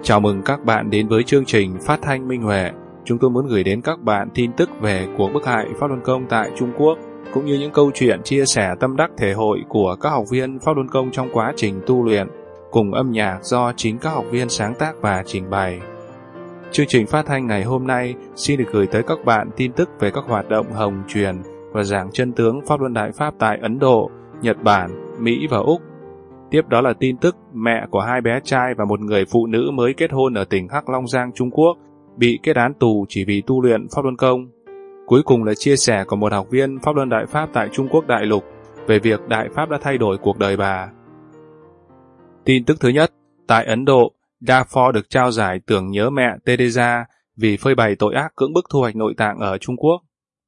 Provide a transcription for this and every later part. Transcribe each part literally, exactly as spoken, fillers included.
Chào mừng các bạn đến với chương trình Phát thanh Minh Huệ. Chúng tôi muốn gửi đến các bạn tin tức về cuộc bức hại Pháp Luân Công tại Trung Quốc, cũng như những câu chuyện chia sẻ tâm đắc thể hội của các học viên Pháp Luân Công trong quá trình tu luyện, cùng âm nhạc do chính các học viên sáng tác và trình bày. Chương trình phát thanh ngày hôm nay xin được gửi tới các bạn tin tức về các hoạt động hồng truyền và giảng chân tướng Pháp Luân Đại Pháp tại Ấn Độ, Nhật Bản, Mỹ và Úc. Tiếp đó là tin tức mẹ của hai bé trai và một người phụ nữ mới kết hôn ở tỉnh Hắc Long Giang, Trung Quốc, bị kết án tù chỉ vì tu luyện Pháp Luân Công. Cuối cùng là chia sẻ của một học viên Pháp Luân Đại Pháp tại Trung Quốc đại lục về việc Đại Pháp đã thay đổi cuộc đời bà. Tin tức thứ nhất, tại Ấn Độ, Darfur được trao giải tưởng nhớ mẹ Teresa vì phơi bày tội ác cưỡng bức thu hoạch nội tạng ở Trung Quốc.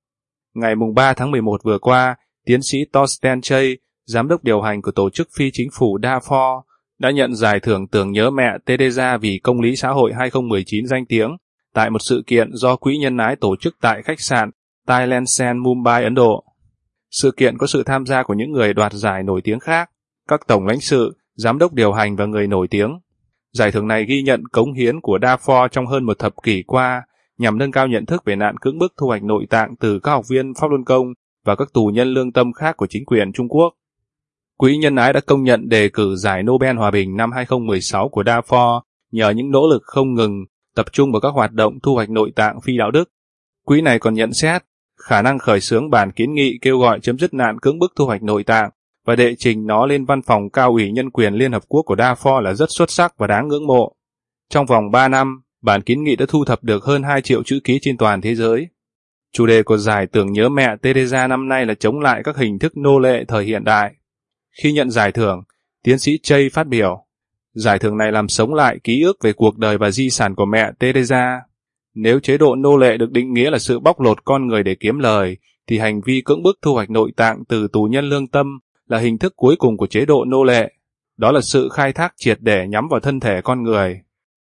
Ngày ba tháng mười một vừa qua, tiến sĩ Torsten Chay, giám đốc điều hành của tổ chức phi chính phủ Darfur, đã nhận giải thưởng tưởng nhớ mẹ Teresa vì công lý xã hội hai không một chín danh tiếng tại một sự kiện do Quỹ Nhân ái tổ chức tại khách sạn Thailand Sen, Mumbai, Ấn Độ. Sự kiện có sự tham gia của những người đoạt giải nổi tiếng khác, các tổng lãnh sự, giám đốc điều hành và người nổi tiếng. Giải thưởng này ghi nhận cống hiến của Darfur trong hơn một thập kỷ qua nhằm nâng cao nhận thức về nạn cưỡng bức thu hoạch nội tạng từ các học viên Pháp Luân Công và các tù nhân lương tâm khác của chính quyền Trung Quốc. Quỹ Nhân ái đã công nhận đề cử giải Nobel Hòa bình năm hai không một sáu của Darfur nhờ những nỗ lực không ngừng tập trung vào các hoạt động thu hoạch nội tạng phi đạo đức. Quỹ này còn nhận xét khả năng khởi xướng bản kiến nghị kêu gọi chấm dứt nạn cưỡng bức thu hoạch nội tạng và đệ trình nó lên Văn phòng Cao ủy Nhân quyền Liên Hợp Quốc của Darfur là rất xuất sắc và đáng ngưỡng mộ. Trong vòng ba năm, bản kiến nghị đã thu thập được hơn hai triệu chữ ký trên toàn thế giới. Chủ đề của giải tưởng nhớ mẹ Teresa năm nay là chống lại các hình thức nô lệ thời hiện đại. Khi nhận giải thưởng, tiến sĩ Chay phát biểu, giải thưởng này làm sống lại ký ức về cuộc đời và di sản của mẹ Teresa. Nếu chế độ nô lệ được định nghĩa là sự bóc lột con người để kiếm lời, thì hành vi cưỡng bức thu hoạch nội tạng từ tù nhân lương tâm là hình thức cuối cùng của chế độ nô lệ. Đó là sự khai thác triệt để nhắm vào thân thể con người.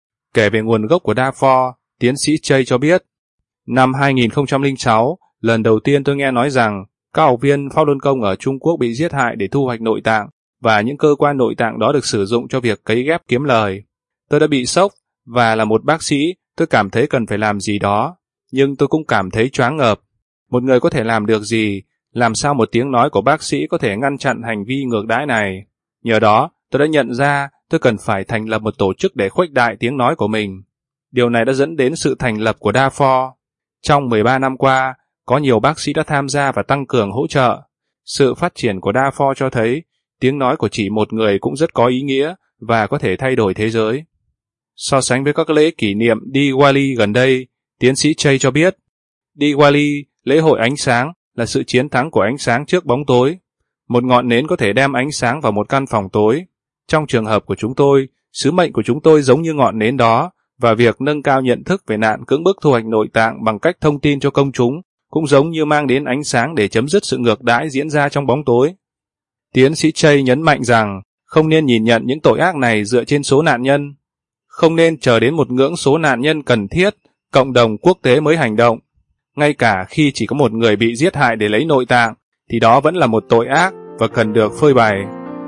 Kể về nguồn gốc của Darfur, tiến sĩ Chay cho biết, năm hai không không sáu, lần đầu tiên tôi nghe nói rằng các học viên Pháp Luân Công ở Trung Quốc bị giết hại để thu hoạch nội tạng, và những cơ quan nội tạng đó được sử dụng cho việc cấy ghép kiếm lời. Tôi đã bị sốc, và là một bác sĩ, tôi cảm thấy cần phải làm gì đó, nhưng tôi cũng cảm thấy choáng ngợp. Một người có thể làm được gì? Làm sao một tiếng nói của bác sĩ có thể ngăn chặn hành vi ngược đãi này? Nhờ đó, tôi đã nhận ra tôi cần phải thành lập một tổ chức để khuếch đại tiếng nói của mình. Điều này đã dẫn đến sự thành lập của Darfur. Trong mười ba năm qua, có nhiều bác sĩ đã tham gia và tăng cường hỗ trợ. Sự phát triển của Darfur cho thấy tiếng nói của chỉ một người cũng rất có ý nghĩa và có thể thay đổi thế giới. So sánh với các lễ kỷ niệm Diwali gần đây, tiến sĩ Chay cho biết, Diwali, lễ hội ánh sáng, là sự chiến thắng của ánh sáng trước bóng tối. Một ngọn nến có thể đem ánh sáng vào một căn phòng tối. Trong trường hợp của chúng tôi, sứ mệnh của chúng tôi giống như ngọn nến đó, và việc nâng cao nhận thức về nạn cưỡng bức thu hoạch nội tạng bằng cách thông tin cho công chúng cũng giống như mang đến ánh sáng để chấm dứt sự ngược đãi diễn ra trong bóng tối. Tiến sĩ Chay nhấn mạnh rằng không nên nhìn nhận những tội ác này dựa trên số nạn nhân. Không nên chờ đến một ngưỡng số nạn nhân cần thiết, cộng đồng quốc tế mới hành động. Ngay cả khi chỉ có một người bị giết hại để lấy nội tạng, thì đó vẫn là một tội ác và cần được phơi bày.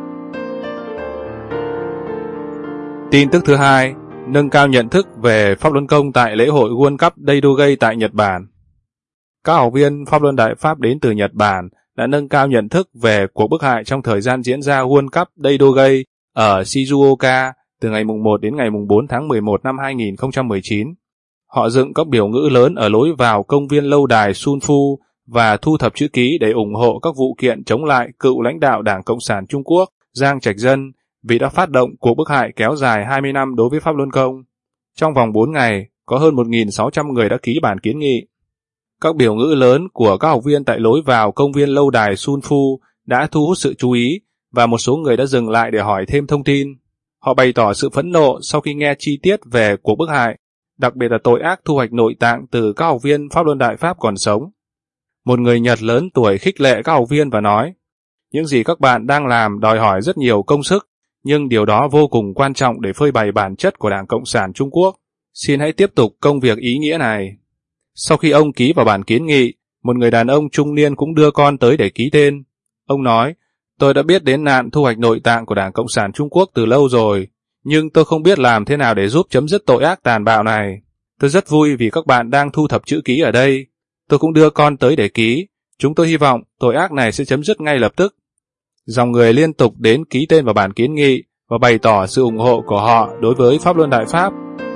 Tin tức thứ hai, nâng cao nhận thức về Pháp Luân Công tại lễ hội World Cup Daidogei tại Nhật Bản. Các học viên Pháp Luân Đại Pháp đến từ Nhật Bản đã nâng cao nhận thức về cuộc bức hại trong thời gian diễn ra World Cup Daidogei ở Shizuoka từ ngày một đến ngày bốn tháng mười một năm hai không một chín. Họ dựng các biểu ngữ lớn ở lối vào công viên lâu đài Sunfu và thu thập chữ ký để ủng hộ các vụ kiện chống lại cựu lãnh đạo Đảng Cộng sản Trung Quốc Giang Trạch Dân vì đã phát động cuộc bức hại kéo dài hai mươi năm đối với Pháp Luân Công. Trong vòng bốn ngày, có hơn một nghìn sáu trăm người đã ký bản kiến nghị. Các biểu ngữ lớn của các học viên tại lối vào công viên lâu đài Sunfu đã thu hút sự chú ý và một số người đã dừng lại để hỏi thêm thông tin. Họ bày tỏ sự phẫn nộ sau khi nghe chi tiết về cuộc bức hại, đặc biệt là tội ác thu hoạch nội tạng từ các học viên Pháp Luân Đại Pháp còn sống. Một người Nhật lớn tuổi khích lệ các học viên và nói, những gì các bạn đang làm đòi hỏi rất nhiều công sức, nhưng điều đó vô cùng quan trọng để phơi bày bản chất của Đảng Cộng sản Trung Quốc. Xin hãy tiếp tục công việc ý nghĩa này. Sau khi ông ký vào bản kiến nghị, một người đàn ông trung niên cũng đưa con tới để ký tên. Ông nói, tôi đã biết đến nạn thu hoạch nội tạng của Đảng Cộng sản Trung Quốc từ lâu rồi, Nhưng tôi không biết làm thế nào để giúp chấm dứt tội ác tàn bạo này. Tôi rất vui vì các bạn đang thu thập chữ ký ở đây. Tôi cũng đưa con tới để ký. Chúng tôi hy vọng tội ác này sẽ chấm dứt ngay lập tức. Dòng người liên tục đến ký tên vào bản kiến nghị và bày tỏ sự ủng hộ của họ đối với Pháp Luân Đại Pháp.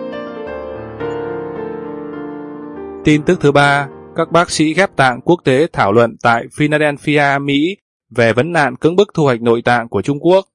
Tin tức thứ ba, các bác sĩ ghép tạng quốc tế thảo luận tại Philadelphia, Mỹ về vấn nạn cưỡng bức thu hoạch nội tạng của Trung Quốc.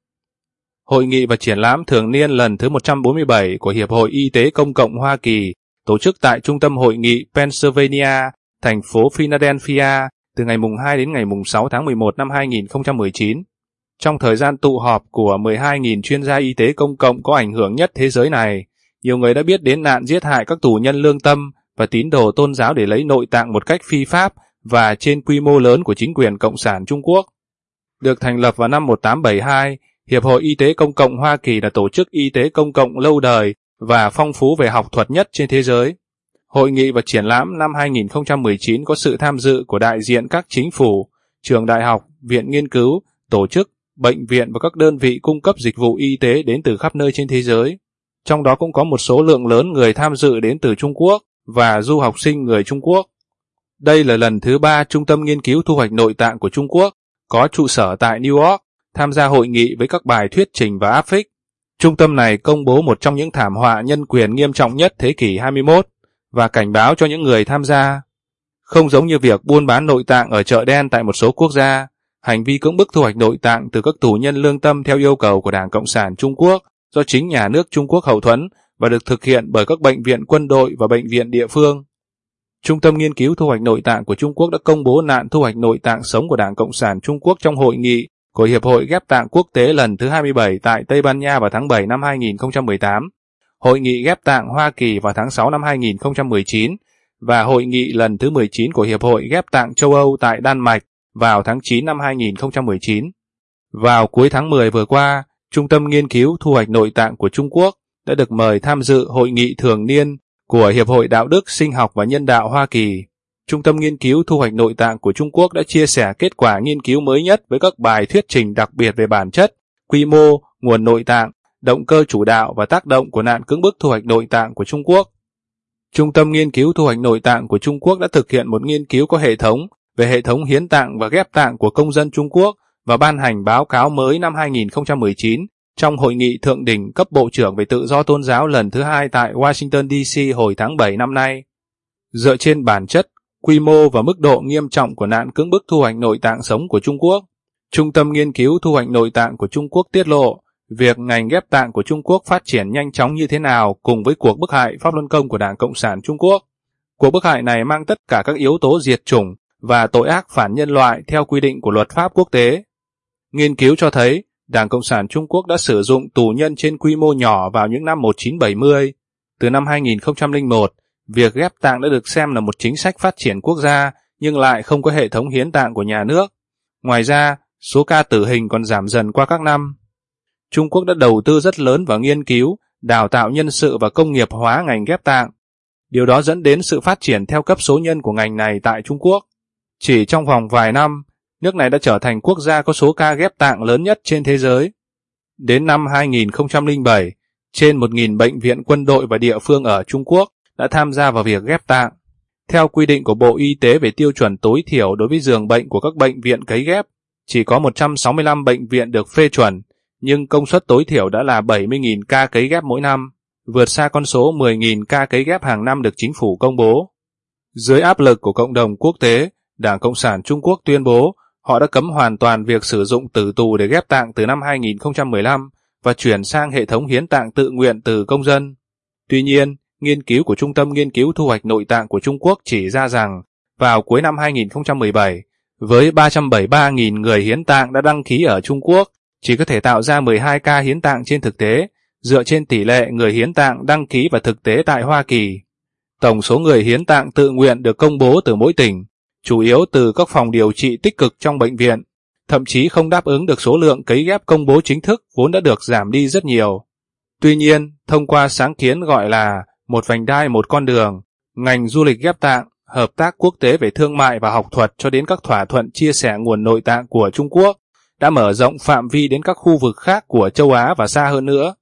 Hội nghị và triển lãm thường niên lần thứ một trăm bốn mươi bảy của Hiệp hội Y tế Công cộng Hoa Kỳ tổ chức tại Trung tâm Hội nghị Pennsylvania, thành phố Philadelphia từ ngày hai đến ngày sáu tháng mười một năm hai nghìn không trăm mười chín. Trong thời gian tụ họp của mười hai nghìn chuyên gia y tế công cộng có ảnh hưởng nhất thế giới này, nhiều người đã biết đến nạn giết hại các tù nhân lương tâm và tín đồ tôn giáo để lấy nội tạng một cách phi pháp và trên quy mô lớn của chính quyền Cộng sản Trung Quốc. Được thành lập vào năm một nghìn tám trăm bảy mươi hai, Hiệp hội Y tế Công cộng Hoa Kỳ là tổ chức y tế công cộng lâu đời và phong phú về học thuật nhất trên thế giới. Hội nghị và triển lãm năm hai nghìn không trăm mười chín có sự tham dự của đại diện các chính phủ, trường đại học, viện nghiên cứu, tổ chức, bệnh viện và các đơn vị cung cấp dịch vụ y tế đến từ khắp nơi trên thế giới. Trong đó cũng có một số lượng lớn người tham dự đến từ Trung Quốc và du học sinh người Trung Quốc. Đây là lần thứ ba Trung tâm Nghiên cứu Thu hoạch Nội tạng của Trung Quốc có trụ sở tại New York tham gia hội nghị với các bài thuyết trình và áp phích. Trung tâm này công bố một trong những thảm họa nhân quyền nghiêm trọng nhất thế kỷ hai mươi mốt và cảnh báo cho những người tham gia. Không giống như việc buôn bán nội tạng ở chợ đen tại một số quốc gia, hành vi cưỡng bức thu hoạch nội tạng từ các tù nhân lương tâm theo yêu cầu của Đảng Cộng sản Trung Quốc do chính nhà nước Trung Quốc hậu thuẫn và được thực hiện bởi các bệnh viện quân đội và bệnh viện địa phương. Trung tâm Nghiên cứu Thu hoạch Nội tạng của Trung Quốc đã công bố nạn thu hoạch nội tạng sống của Đảng Cộng sản Trung Quốc trong hội nghị của Hiệp hội Ghép tạng Quốc tế lần thứ hai mươi bảy tại Tây Ban Nha vào tháng bảy năm hai nghìn không trăm mười tám, Hội nghị Ghép tạng Hoa Kỳ vào tháng sáu năm hai nghìn không trăm mười chín và Hội nghị lần thứ mười chín của Hiệp hội Ghép tạng châu Âu tại Đan Mạch vào tháng chín năm hai nghìn không trăm mười chín. Vào cuối tháng mười vừa qua, Trung tâm Nghiên cứu Thu hoạch Nội tạng của Trung Quốc đã được mời tham dự hội nghị thường niên của Hiệp hội Đạo đức, Sinh học và Nhân đạo Hoa Kỳ. Trung tâm Nghiên cứu Thu hoạch Nội tạng của Trung Quốc đã chia sẻ kết quả nghiên cứu mới nhất với các bài thuyết trình đặc biệt về bản chất, quy mô, nguồn nội tạng, động cơ chủ đạo và tác động của nạn cưỡng bức thu hoạch nội tạng của Trung Quốc. Trung tâm Nghiên cứu Thu hoạch Nội tạng của Trung Quốc đã thực hiện một nghiên cứu có hệ thống về hệ thống hiến tạng và ghép tạng của công dân Trung Quốc và ban hành báo cáo mới năm hai nghìn không trăm mười chín trong Hội nghị Thượng đỉnh cấp Bộ trưởng về tự do tôn giáo lần thứ hai tại Washington D C hồi tháng bảy năm nay. Dựa trên bản chất, quy mô và mức độ nghiêm trọng của nạn cưỡng bức thu hoạch nội tạng sống của Trung Quốc, Trung tâm Nghiên cứu Thu hoạch Nội tạng của Trung Quốc tiết lộ việc ngành ghép tạng của Trung Quốc phát triển nhanh chóng như thế nào cùng với cuộc bức hại Pháp Luân Công của Đảng Cộng sản Trung Quốc. Cuộc bức hại này mang tất cả các yếu tố diệt chủng và tội ác phản nhân loại theo quy định của luật pháp quốc tế. Nghiên cứu cho thấy, Đảng Cộng sản Trung Quốc đã sử dụng tù nhân trên quy mô nhỏ vào những năm một nghìn chín trăm bảy mươi. Từ năm hai nghìn không trăm lẻ một, việc ghép tạng đã được xem là một chính sách phát triển quốc gia nhưng lại không có hệ thống hiến tạng của nhà nước. Ngoài ra, số ca tử hình còn giảm dần qua các năm. Trung Quốc đã đầu tư rất lớn vào nghiên cứu, đào tạo nhân sự và công nghiệp hóa ngành ghép tạng. Điều đó dẫn đến sự phát triển theo cấp số nhân của ngành này tại Trung Quốc. Chỉ trong vòng vài năm, nước này đã trở thành quốc gia có số ca ghép tạng lớn nhất trên thế giới. Đến năm hai nghìn không trăm lẻ bảy, trên một nghìn bệnh viện quân đội và địa phương ở Trung Quốc đã tham gia vào việc ghép tạng. Theo quy định của Bộ Y tế về tiêu chuẩn tối thiểu đối với giường bệnh của các bệnh viện cấy ghép, chỉ có một trăm sáu mươi lăm bệnh viện được phê chuẩn, nhưng công suất tối thiểu đã là bảy mươi nghìn ca cấy ghép mỗi năm, vượt xa con số mười nghìn ca cấy ghép hàng năm được chính phủ công bố. Dưới áp lực của cộng đồng quốc tế, Đảng Cộng sản Trung Quốc tuyên bố họ đã cấm hoàn toàn việc sử dụng tử tù để ghép tạng từ năm hai nghìn không trăm mười lăm và chuyển sang hệ thống hiến tạng tự nguyện từ công dân. Tuy nhiên, nghiên cứu của Trung tâm Nghiên cứu Thu hoạch Nội tạng của Trung Quốc chỉ ra rằng, vào cuối năm hai nghìn không trăm mười bảy, với ba trăm bảy mươi ba nghìn người hiến tạng đã đăng ký ở Trung Quốc, chỉ có thể tạo ra mười hai ca hiến tạng trên thực tế, dựa trên tỷ lệ người hiến tạng đăng ký và thực tế tại Hoa Kỳ. Tổng số người hiến tạng tự nguyện được công bố từ mỗi tỉnh, chủ yếu từ các phòng điều trị tích cực trong bệnh viện, thậm chí không đáp ứng được số lượng cấy ghép công bố chính thức vốn đã được giảm đi rất nhiều. Tuy nhiên, thông qua sáng kiến gọi là một vành đai một con đường, ngành du lịch ghép tạng, hợp tác quốc tế về thương mại và học thuật cho đến các thỏa thuận chia sẻ nguồn nội tạng của Trung Quốc, đã mở rộng phạm vi đến các khu vực khác của châu Á và xa hơn nữa.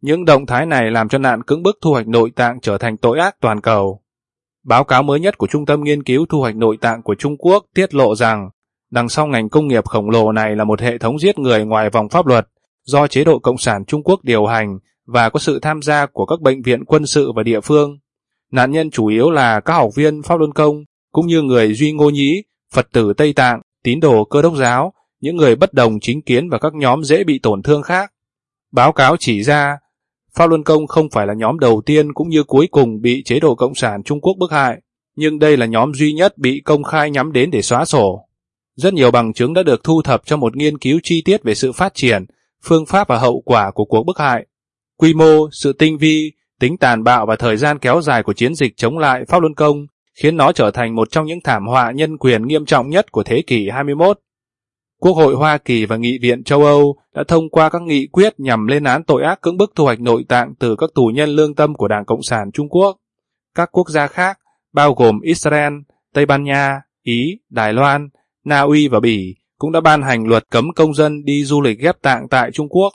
Những động thái này làm cho nạn cưỡng bức thu hoạch nội tạng trở thành tội ác toàn cầu. Báo cáo mới nhất của Trung tâm Nghiên cứu Thu hoạch Nội tạng của Trung Quốc tiết lộ rằng đằng sau ngành công nghiệp khổng lồ này là một hệ thống giết người ngoài vòng pháp luật do chế độ Cộng sản Trung Quốc điều hành và có sự tham gia của các bệnh viện quân sự và địa phương. Nạn nhân chủ yếu là các học viên Pháp Luân Công, cũng như người Duy Ngô Nhĩ, Phật tử Tây Tạng, tín đồ Cơ Đốc giáo, những người bất đồng chính kiến và các nhóm dễ bị tổn thương khác. Báo cáo chỉ ra, Pháp Luân Công không phải là nhóm đầu tiên cũng như cuối cùng bị chế độ Cộng sản Trung Quốc bức hại, nhưng đây là nhóm duy nhất bị công khai nhắm đến để xóa sổ. Rất nhiều bằng chứng đã được thu thập trong một nghiên cứu chi tiết về sự phát triển, phương pháp và hậu quả của cuộc bức hại. Quy mô, sự tinh vi, tính tàn bạo và thời gian kéo dài của chiến dịch chống lại Pháp Luân Công khiến nó trở thành một trong những thảm họa nhân quyền nghiêm trọng nhất của thế kỷ hai mươi mốt. Quốc hội Hoa Kỳ và Nghị viện châu Âu đã thông qua các nghị quyết nhằm lên án tội ác cưỡng bức thu hoạch nội tạng từ các tù nhân lương tâm của Đảng Cộng sản Trung Quốc. Các quốc gia khác, bao gồm Israel, Tây Ban Nha, Ý, Đài Loan, Na Uy và Bỉ, cũng đã ban hành luật cấm công dân đi du lịch ghép tạng tại Trung Quốc.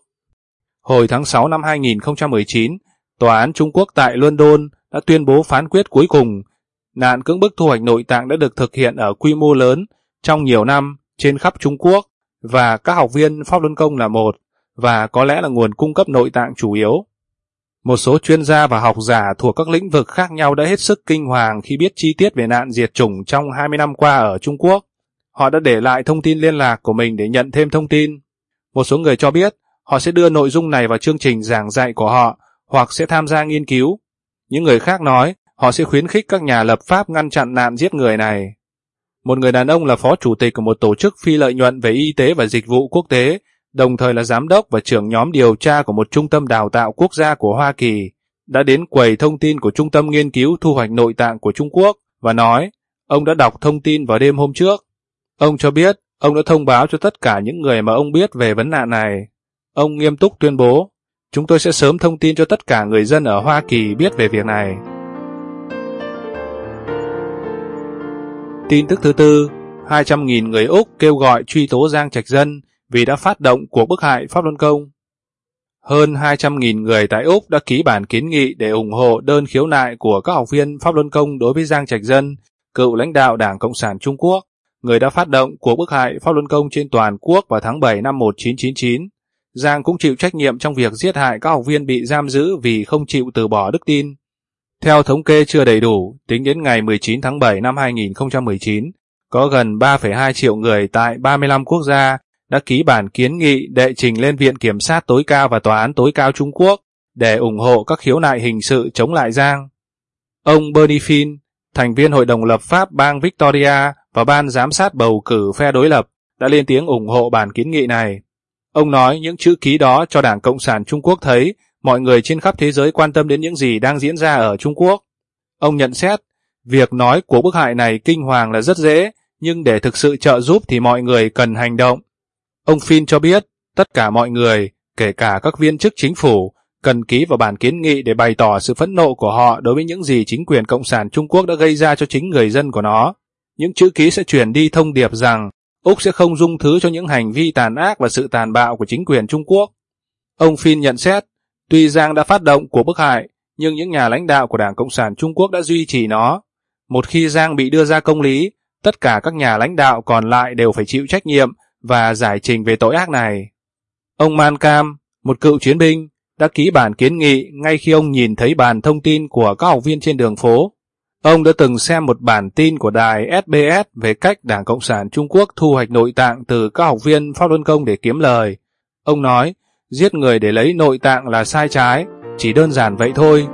Hồi tháng sáu năm hai nghìn không trăm mười chín, Tòa án Trung Quốc tại London đã tuyên bố phán quyết cuối cùng. Nạn cưỡng bức thu hoạch nội tạng đã được thực hiện ở quy mô lớn trong nhiều năm trên khắp Trung Quốc, và các học viên Pháp Luân Công là một, và có lẽ là nguồn cung cấp nội tạng chủ yếu. Một số chuyên gia và học giả thuộc các lĩnh vực khác nhau đã hết sức kinh hoàng khi biết chi tiết về nạn diệt chủng trong hai mươi năm qua ở Trung Quốc. Họ đã để lại thông tin liên lạc của mình để nhận thêm thông tin. Một số người cho biết họ sẽ đưa nội dung này vào chương trình giảng dạy của họ hoặc sẽ tham gia nghiên cứu. Những người khác nói họ sẽ khuyến khích các nhà lập pháp ngăn chặn nạn giết người này. Một người đàn ông là phó chủ tịch của một tổ chức phi lợi nhuận về y tế và dịch vụ quốc tế, đồng thời là giám đốc và trưởng nhóm điều tra của một trung tâm đào tạo quốc gia của Hoa Kỳ, đã đến quầy thông tin của Trung tâm Nghiên cứu Thu hoạch Nội tạng của Trung Quốc và nói ông đã đọc thông tin vào đêm hôm trước. Ông cho biết ông đã thông báo cho tất cả những người mà ông biết về vấn nạn này. Ông nghiêm túc tuyên bố, chúng tôi sẽ sớm thông tin cho tất cả người dân ở Hoa Kỳ biết về việc này. Tin tức thứ tư, hai trăm nghìn người Úc kêu gọi truy tố Giang Trạch Dân vì đã phát động cuộc bức hại Pháp Luân Công. Hơn hai trăm nghìn người tại Úc đã ký bản kiến nghị để ủng hộ đơn khiếu nại của các học viên Pháp Luân Công đối với Giang Trạch Dân, cựu lãnh đạo Đảng Cộng sản Trung Quốc, người đã phát động cuộc bức hại Pháp Luân Công trên toàn quốc vào tháng bảy năm một nghìn chín trăm chín mươi chín. Giang cũng chịu trách nhiệm trong việc giết hại các học viên bị giam giữ vì không chịu từ bỏ đức tin. Theo thống kê chưa đầy đủ, tính đến ngày mười chín tháng bảy năm hai nghìn không trăm mười chín, có gần ba phẩy hai triệu người tại ba mươi lăm quốc gia đã ký bản kiến nghị đệ trình lên Viện Kiểm sát tối cao và Tòa án tối cao Trung Quốc để ủng hộ các khiếu nại hình sự chống lại Giang. Ông Bernie Finn, thành viên Hội đồng lập pháp bang Victoria và ban giám sát bầu cử phe đối lập, đã lên tiếng ủng hộ bản kiến nghị này. Ông nói những chữ ký đó cho Đảng Cộng sản Trung Quốc thấy mọi người trên khắp thế giới quan tâm đến những gì đang diễn ra ở Trung Quốc. Ông nhận xét, việc nói của bức hại này kinh hoàng là rất dễ, nhưng để thực sự trợ giúp thì mọi người cần hành động. Ông Finn cho biết, tất cả mọi người, kể cả các viên chức chính phủ, cần ký vào bản kiến nghị để bày tỏ sự phẫn nộ của họ đối với những gì chính quyền Cộng sản Trung Quốc đã gây ra cho chính người dân của nó. Những chữ ký sẽ truyền đi thông điệp rằng Úc sẽ không dung thứ cho những hành vi tàn ác và sự tàn bạo của chính quyền Trung Quốc. Ông Finn nhận xét, tuy Giang đã phát động cuộc bức hại, nhưng những nhà lãnh đạo của Đảng Cộng sản Trung Quốc đã duy trì nó. Một khi Giang bị đưa ra công lý, tất cả các nhà lãnh đạo còn lại đều phải chịu trách nhiệm và giải trình về tội ác này. Ông Malcolm, một cựu chiến binh, đã ký bản kiến nghị ngay khi ông nhìn thấy bản thông tin của các học viên trên đường phố. Ông đã từng xem một bản tin của đài ét bê ét về cách Đảng Cộng sản Trung Quốc thu hoạch nội tạng từ các học viên Pháp Luân Công để kiếm lời. Ông nói, giết người để lấy nội tạng là sai trái, chỉ đơn giản vậy thôi.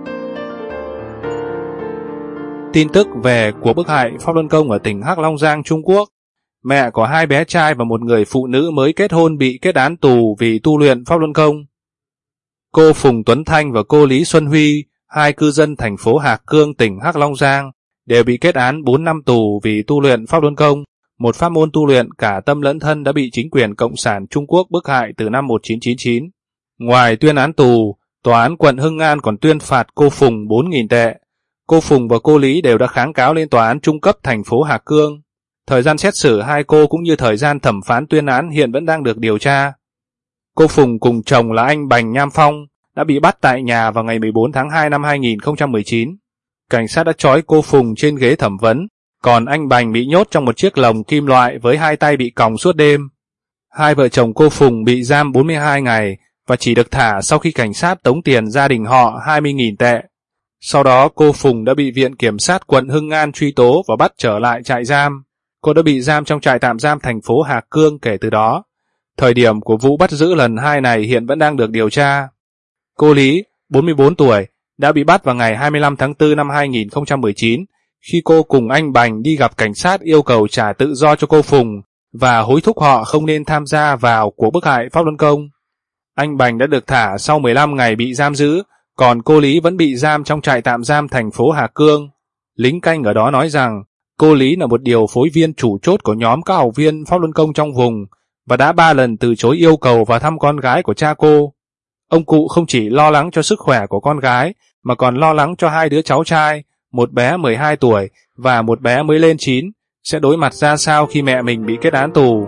Tin tức về cuộc bức hại Pháp Luân Công ở tỉnh Hắc Long Giang, Trung Quốc. Mẹ có hai bé trai và một người phụ nữ mới kết hôn bị kết án tù vì tu luyện Pháp Luân Công. Cô Phùng Tuấn Thanh và cô Lý Xuân Huy, hai cư dân thành phố Hạc Cương, tỉnh Hắc Long Giang, đều bị kết án bốn năm tù vì tu luyện Pháp Luân Công, một pháp môn tu luyện cả tâm lẫn thân đã bị chính quyền Cộng sản Trung Quốc bức hại từ năm một nghìn chín trăm chín mươi chín. Ngoài tuyên án tù, Tòa án quận Hưng An còn tuyên phạt cô Phùng bốn nghìn tệ. Cô Phùng và cô Lý đều đã kháng cáo lên Tòa án Trung cấp thành phố Hạc Cương. Thời gian xét xử hai cô cũng như thời gian thẩm phán tuyên án hiện vẫn đang được điều tra. Cô Phùng cùng chồng là anh Bành Nham Phong đã bị bắt tại nhà vào ngày mười bốn tháng hai năm hai nghìn không trăm mười chín. Cảnh sát đã trói cô Phùng trên ghế thẩm vấn, còn anh Bành bị nhốt trong một chiếc lồng kim loại với hai tay bị còng suốt đêm. Hai vợ chồng cô Phùng bị giam bốn mươi hai ngày và chỉ được thả sau khi cảnh sát tống tiền gia đình họ hai mươi nghìn tệ. Sau đó cô Phùng đã bị Viện Kiểm sát quận Hưng An truy tố và bắt trở lại trại giam. Cô đã bị giam trong trại tạm giam thành phố Hà Cương kể từ đó. Thời điểm của vụ bắt giữ lần hai này hiện vẫn đang được điều tra. Cô Lý, bốn mươi bốn tuổi, đã bị bắt vào ngày hai mươi lăm tháng tư năm hai nghìn không trăm mười chín khi cô cùng anh Bành đi gặp cảnh sát yêu cầu trả tự do cho cô Phùng và hối thúc họ không nên tham gia vào cuộc bức hại Pháp Luân Công. Anh Bành đã được thả sau mười lăm ngày bị giam giữ, còn cô Lý vẫn bị giam trong trại tạm giam thành phố Hà Cương. Lính canh ở đó nói rằng cô Lý là một điều phối viên chủ chốt của nhóm các học viên Pháp Luân Công trong vùng và đã ba lần từ chối yêu cầu vào thăm con gái của cha cô. Ông cụ không chỉ lo lắng cho sức khỏe của con gái mà còn lo lắng cho hai đứa cháu trai, một bé mười hai tuổi và một bé mới lên chín, sẽ đối mặt ra sao khi mẹ mình bị kết án tù.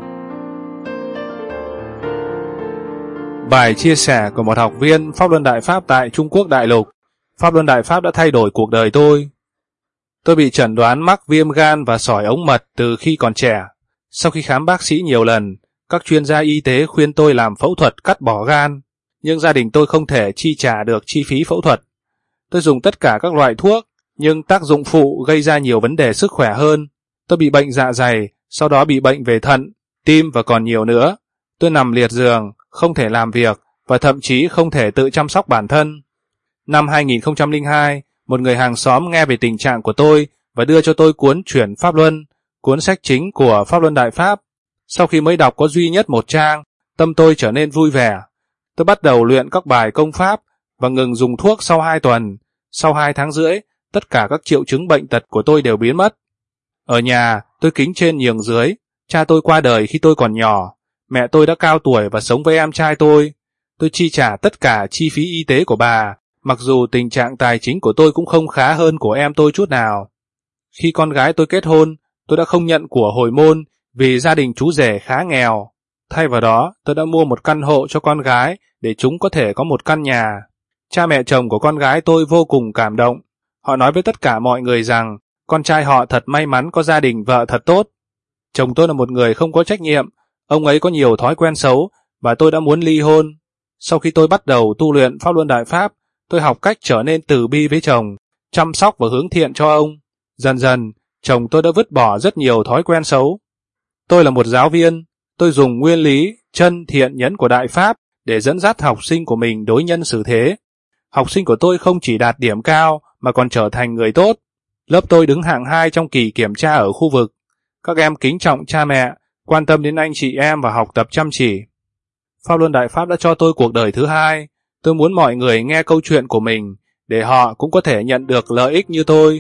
Bài chia sẻ của một học viên Pháp Luân Đại Pháp tại Trung Quốc đại lục. Pháp Luân Đại Pháp đã thay đổi cuộc đời tôi. Tôi bị chẩn đoán mắc viêm gan và sỏi ống mật từ khi còn trẻ. Sau khi khám bác sĩ nhiều lần, các chuyên gia y tế khuyên tôi làm phẫu thuật cắt bỏ gan, nhưng gia đình tôi không thể chi trả được chi phí phẫu thuật. Tôi dùng tất cả các loại thuốc, nhưng tác dụng phụ gây ra nhiều vấn đề sức khỏe hơn. Tôi bị bệnh dạ dày, sau đó bị bệnh về thận, tim và còn nhiều nữa. Tôi nằm liệt giường, không thể làm việc và thậm chí không thể tự chăm sóc bản thân. Năm hai nghìn không trăm lẻ hai, một người hàng xóm nghe về tình trạng của tôi và đưa cho tôi cuốn Chuyển Pháp Luân, cuốn sách chính của Pháp Luân Đại Pháp. Sau khi mới đọc có duy nhất một trang, tâm tôi trở nên vui vẻ. Tôi bắt đầu luyện các bài công pháp và ngừng dùng thuốc sau hai tuần. Sau hai tháng rưỡi, tất cả các triệu chứng bệnh tật của tôi đều biến mất. Ở nhà, tôi kính trên nhường dưới. Cha tôi qua đời khi tôi còn nhỏ. Mẹ tôi đã cao tuổi và sống với em trai tôi. Tôi chi trả tất cả chi phí y tế của bà, mặc dù tình trạng tài chính của tôi cũng không khá hơn của em tôi chút nào. Khi con gái tôi kết hôn, tôi đã không nhận của hồi môn vì gia đình chú rể khá nghèo. Thay vào đó, tôi đã mua một căn hộ cho con gái để chúng có thể có một căn nhà. Cha mẹ chồng của con gái tôi vô cùng cảm động. Họ nói với tất cả mọi người rằng con trai họ thật may mắn có gia đình vợ thật tốt. Chồng tôi là một người không có trách nhiệm, ông ấy có nhiều thói quen xấu và tôi đã muốn ly hôn. Sau khi tôi bắt đầu tu luyện Pháp Luân Đại Pháp, tôi học cách trở nên từ bi với chồng, chăm sóc và hướng thiện cho ông. Dần dần, chồng tôi đã vứt bỏ rất nhiều thói quen xấu. Tôi là một giáo viên, tôi dùng nguyên lý chân thiện nhẫn của Đại Pháp để dẫn dắt học sinh của mình đối nhân xử thế. Học sinh của tôi không chỉ đạt điểm cao mà còn trở thành người tốt. Lớp tôi đứng hạng hai trong kỳ kiểm tra ở khu vực. Các em kính trọng cha mẹ, quan tâm đến anh chị em và học tập chăm chỉ. Pháp Luân Đại Pháp đã cho tôi cuộc đời thứ hai. Tôi muốn mọi người nghe câu chuyện của mình để họ cũng có thể nhận được lợi ích như tôi.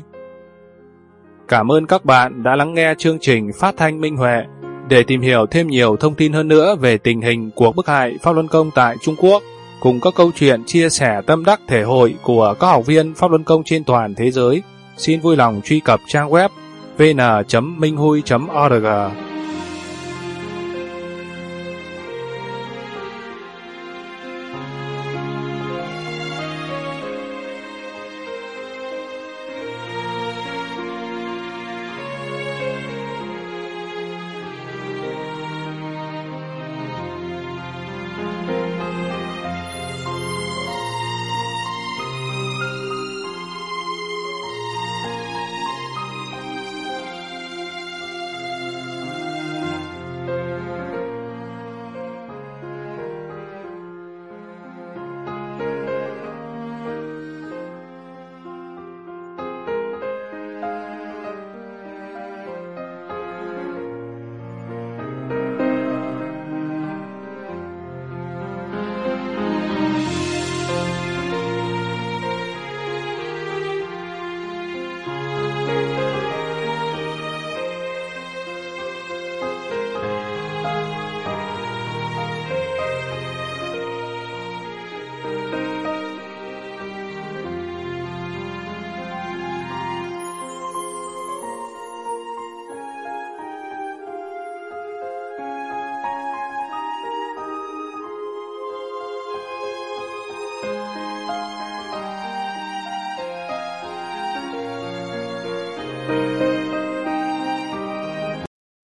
Cảm ơn các bạn đã lắng nghe chương trình Phát thanh Minh Huệ. Để tìm hiểu thêm nhiều thông tin hơn nữa về tình hình cuộc bức hại Pháp Luân Công tại Trung Quốc, cùng các câu chuyện chia sẻ tâm đắc thể hội của các học viên Pháp Luân Công trên toàn thế giới, xin vui lòng truy cập trang web vê en chấm minh hui chấm org.